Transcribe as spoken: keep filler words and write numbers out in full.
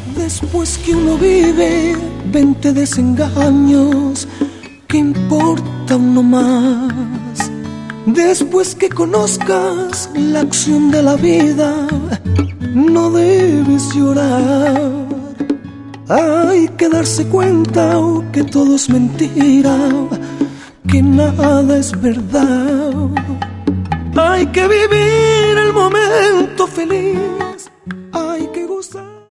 Después que uno vive veinte desengaños, ¿qué importa uno más? Después que conozcas la acción de la vida, no debes llorar. Hay que darse cuenta que todo es mentira, que nada es verdad. Hay que vivir el momento feliz, hay que gozar.